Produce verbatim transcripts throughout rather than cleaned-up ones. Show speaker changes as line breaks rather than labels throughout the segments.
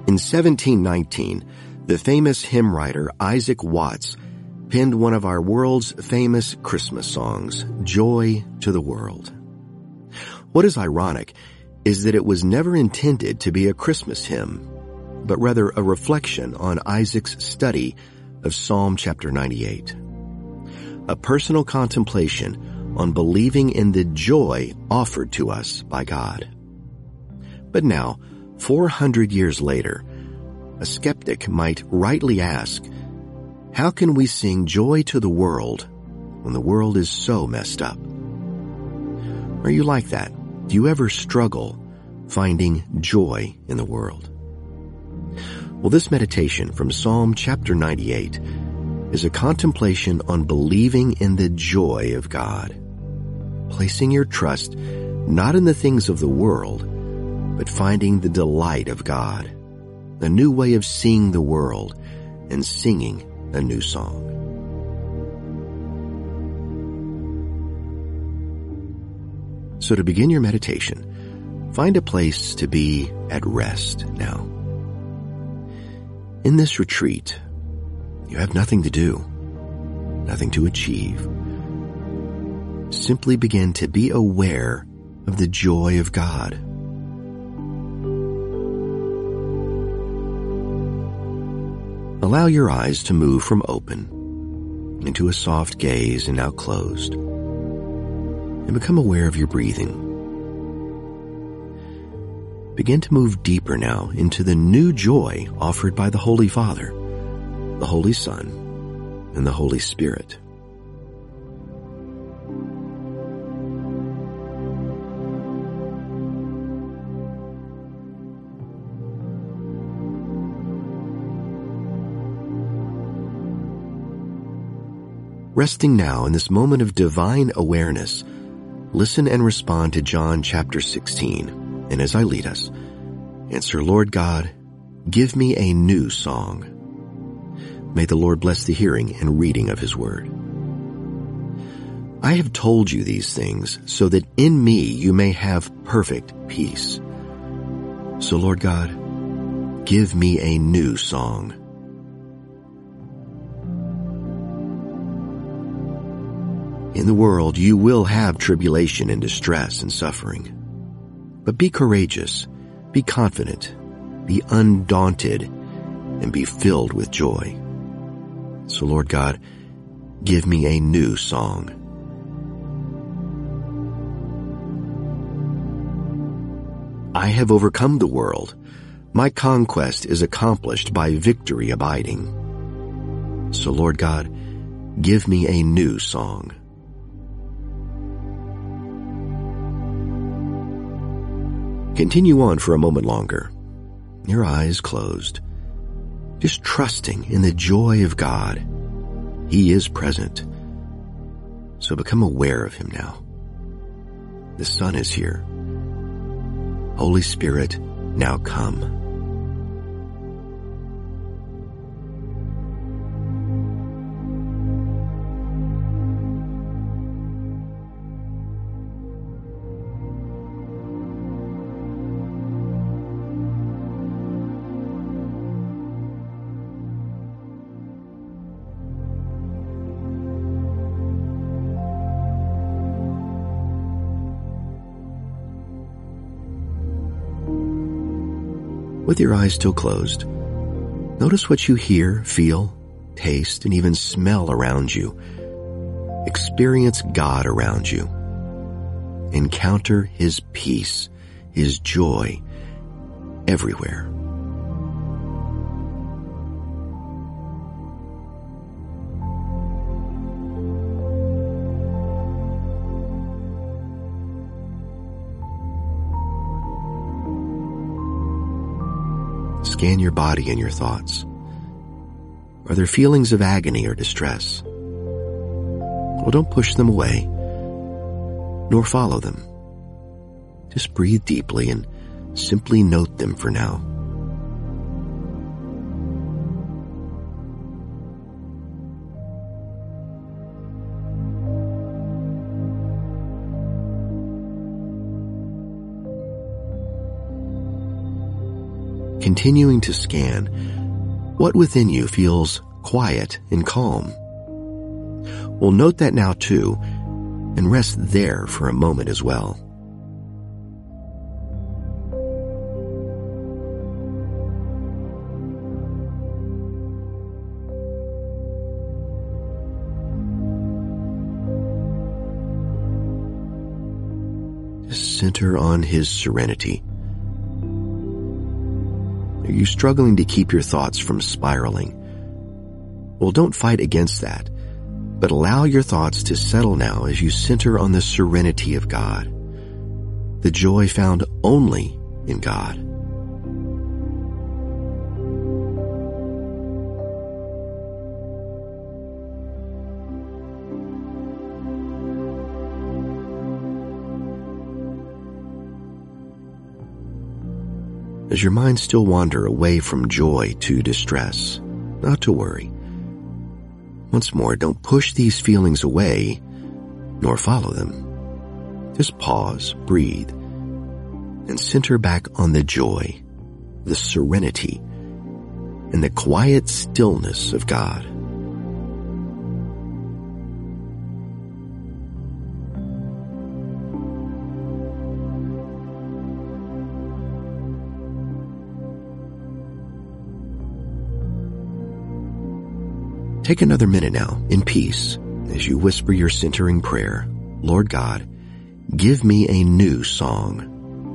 In seventeen nineteen, the famous hymn writer Isaac Watts penned one of our world's famous Christmas songs, Joy to the World. What is ironic is that it was never intended to be a Christmas hymn, but rather a reflection on Isaac's study of Psalm chapter ninety-eight. A personal contemplation on believing in the joy offered to us by God. But now, four hundred years later, a skeptic might rightly ask, how can we sing joy to the world when the world is so messed up? Are you like that? Do you ever struggle finding joy in the world? Well, this meditation from Psalm chapter ninety-eight is a contemplation on believing in the joy of God, placing your trust not in the things of the world, but finding the delight of God, a new way of seeing the world and singing a new song. So to begin your meditation, find a place to be at rest now. In this retreat, you have nothing to do, nothing to achieve. Simply begin to be aware of the joy of God. Allow your eyes to move from open into a soft gaze and now closed, and become aware of your breathing. Begin to move deeper now into the new joy offered by the Holy Father, the Holy Son, and the Holy Spirit. Resting now in this moment of divine awareness, listen and respond to John chapter sixteen, and as I lead us, answer, Lord God, give me a new song. May the Lord bless the hearing and reading of His word. I have told you these things so that in me you may have perfect peace. So Lord God, give me a new song. In the world, you will have tribulation and distress and suffering. But be courageous, be confident, be undaunted, and be filled with joy. So Lord God, give me a new song. I have overcome the world. My conquest is accomplished by victory abiding. So Lord God, give me a new song. Continue on for a moment longer, your eyes closed, just trusting in the joy of God. He is present, so become aware of Him now. The Son is here. Holy Spirit, now come. With your eyes still closed, notice what you hear, feel, taste, and even smell around you. Experience God around you. Encounter His peace, His joy everywhere. Scan your body and your thoughts. Are there feelings of agony or distress? Well, don't push them away, nor follow them. Just breathe deeply and simply note them for now. continuing to scan, what within you feels quiet and calm? Well, note that now too, and rest there for a moment as well. Just center on His serenity. Are you struggling to keep your thoughts from spiraling? Well, don't fight against that, but allow your thoughts to settle now as you center on the serenity of God, the joy found only in God. Does your mind still wander away from joy to distress? Not to worry. Once more, don't push these feelings away, nor follow them. Just pause, breathe, and center back on the joy, the serenity, and the quiet stillness of God. Take another minute now, in peace, as you whisper your centering prayer, Lord God, give me a new song.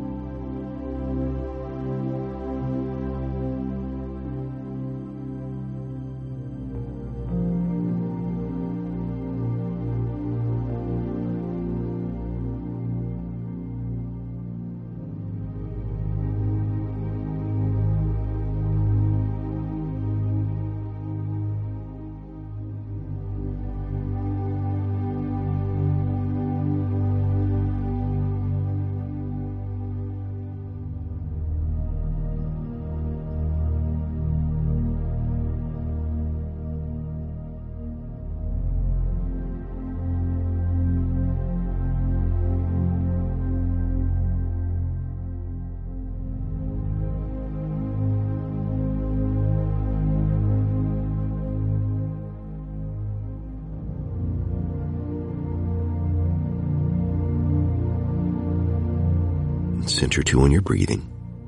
Center too on your breathing.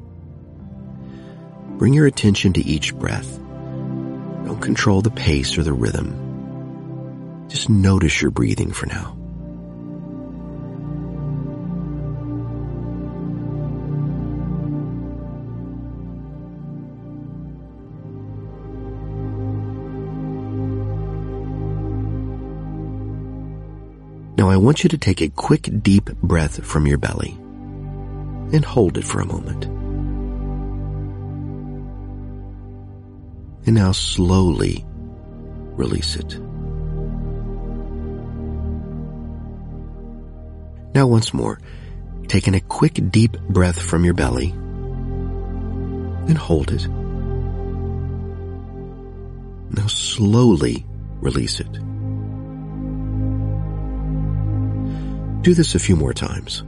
Bring your attention to each breath. Don't control the pace or the rhythm. Just notice your breathing for now. Now I want you to take a quick, deep breath from your belly and hold it for a moment. And now slowly release it. Now once more, taking a quick, deep breath from your belly and hold it. Now slowly release it. Do this a few more times.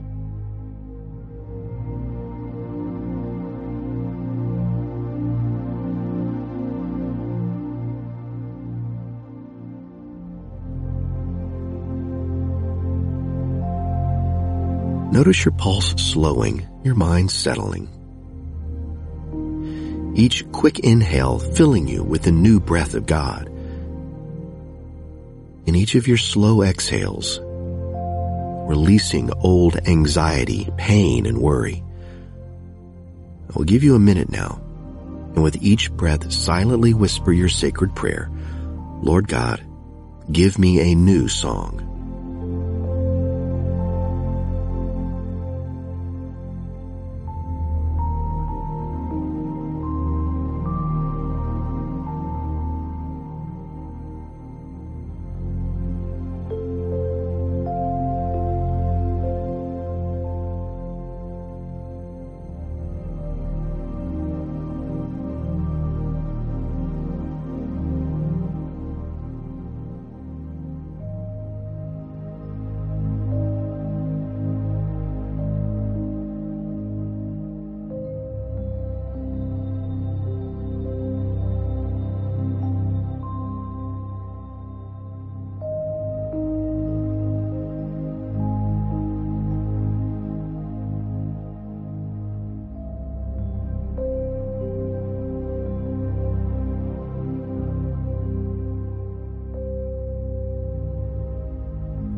Notice your pulse slowing, your mind settling. Each quick inhale filling you with the new breath of God. And each of your slow exhales, releasing old anxiety, pain, and worry. I will give you a minute now, and with each breath silently whisper your sacred prayer, Lord God, give me a new song.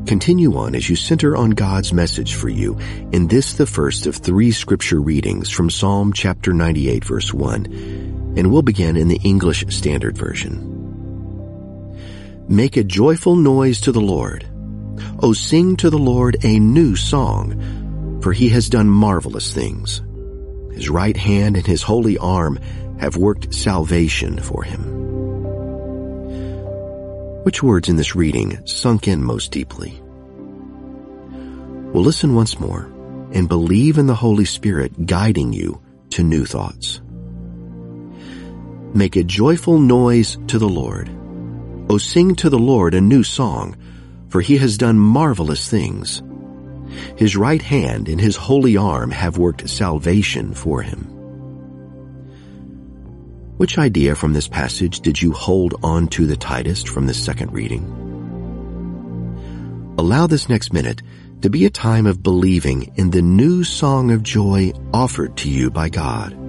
Continue on as you center on God's message for you in this, the first of three scripture readings from Psalm chapter ninety-eight, verse one, and we'll begin in the English Standard Version. Make a joyful noise to the Lord. O sing to the Lord a new song, for he has done marvelous things. His right hand and his holy arm have worked salvation for him. Which words in this reading sunk in most deeply? Well, listen once more and believe in the Holy Spirit guiding you to new thoughts. Make a joyful noise to the Lord. O sing to the Lord a new song, for he has done marvelous things. His right hand and his holy arm have worked salvation for him. Which idea from this passage did you hold on to the tightest from this second reading? Allow this next minute to be a time of believing in the new song of joy offered to you by God.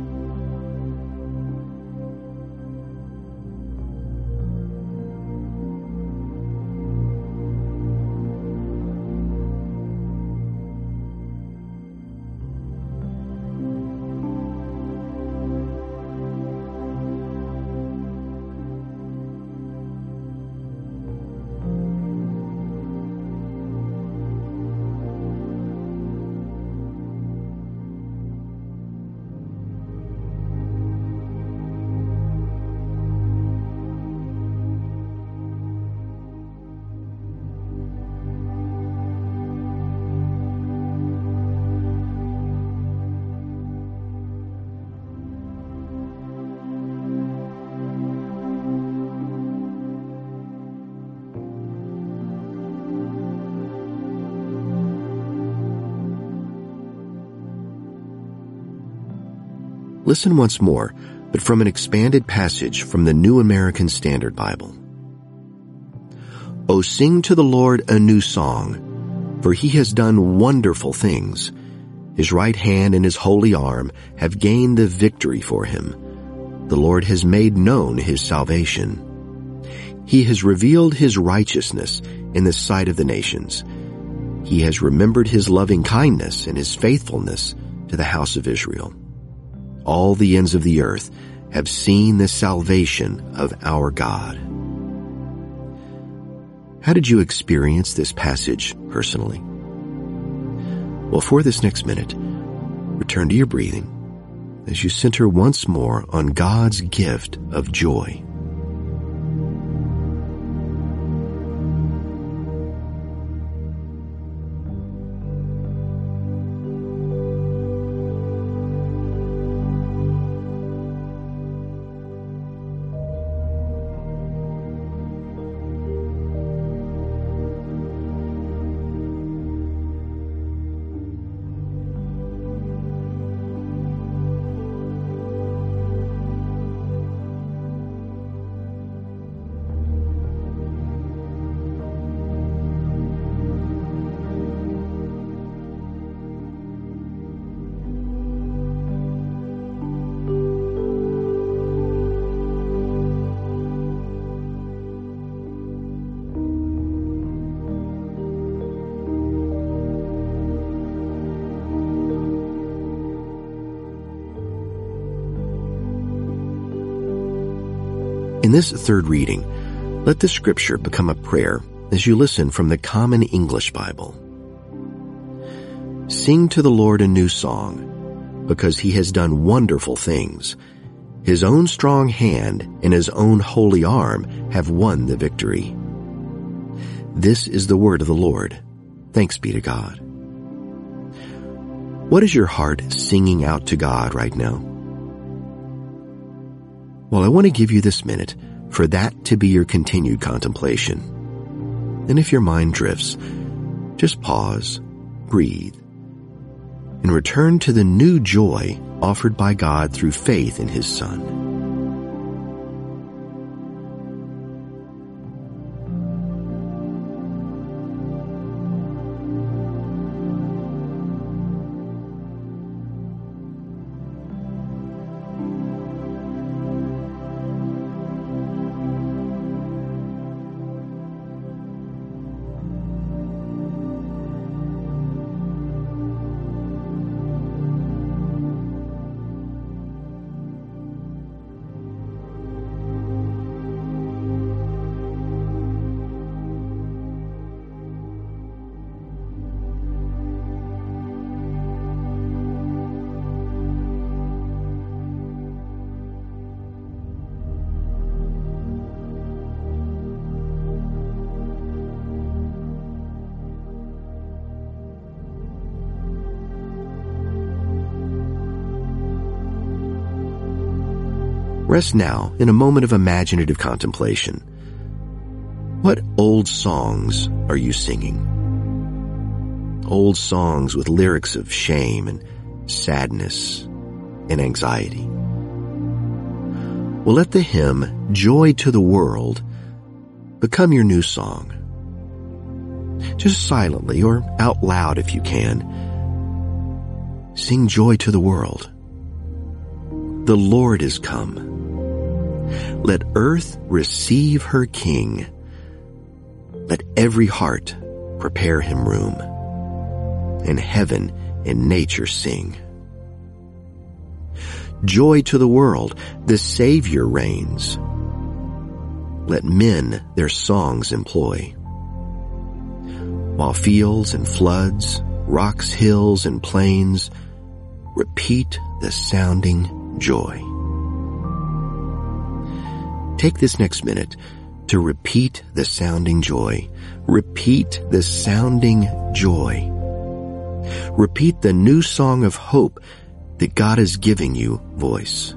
Listen once more, but from an expanded passage from the New American Standard Bible. O sing to the Lord a new song, for he has done wonderful things. His right hand and his holy arm have gained the victory for him. The Lord has made known his salvation. He has revealed his righteousness in the sight of the nations. He has remembered his loving kindness and his faithfulness to the house of Israel. All the ends of the earth have seen the salvation of our God. How did you experience this passage personally? Well, for this next minute, return to your breathing as you center once more on God's gift of joy. In this third reading, let the scripture become a prayer as you listen from the Common English Bible. Sing to the Lord a new song, because he has done wonderful things. His own strong hand and his own holy arm have won the victory. This is the word of the Lord. Thanks be to God. What is your heart singing out to God right now? Well, I want to give you this minute for that to be your continued contemplation. And if your mind drifts, just pause, breathe, and return to the new joy offered by God through faith in his Son. Rest now in a moment of imaginative contemplation. What old songs are you singing? Old songs with lyrics of shame and sadness and anxiety. Well, let the hymn, Joy to the World, become your new song. Just silently or out loud if you can, sing joy to the world. The Lord is come. Let earth receive her King. Let every heart prepare him room, and heaven and nature sing. Joy to the world, the Savior reigns. Let men their songs employ. While fields and floods, rocks, hills, and plains repeat the sounding joy. Take this next minute to repeat the sounding joy. Repeat the sounding joy. Repeat the new song of hope that God is giving you voice.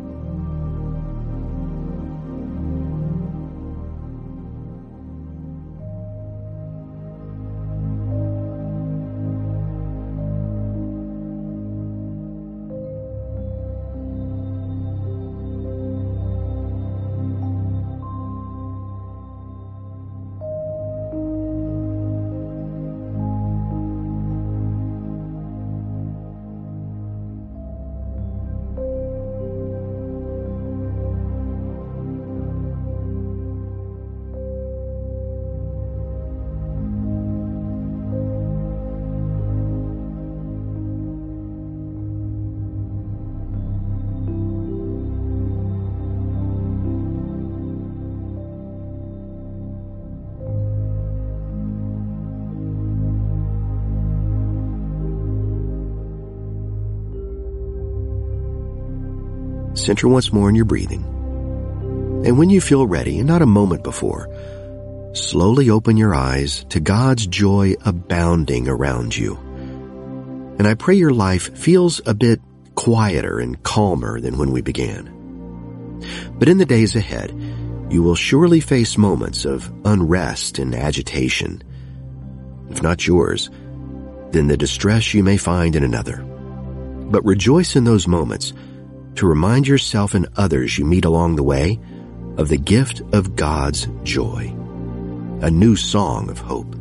Center once more in your breathing. And when you feel ready, and not a moment before, slowly open your eyes to God's joy abounding around you. And I pray your life feels a bit quieter and calmer than when we began. But in the days ahead, you will surely face moments of unrest and agitation. If not yours, then the distress you may find in another. But rejoice in those moments to remind yourself and others you meet along the way of the gift of God's joy, a new song of hope.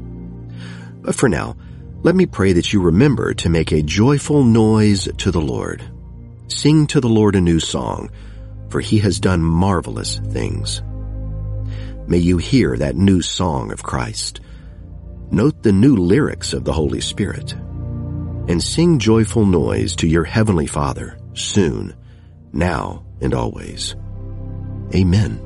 But for now, let me pray that you remember to make a joyful noise to the Lord. Sing to the Lord a new song, for he has done marvelous things. May you hear that new song of Christ. Note the new lyrics of the Holy Spirit, and sing joyful noise to your Heavenly Father soon, now, and always. Amen.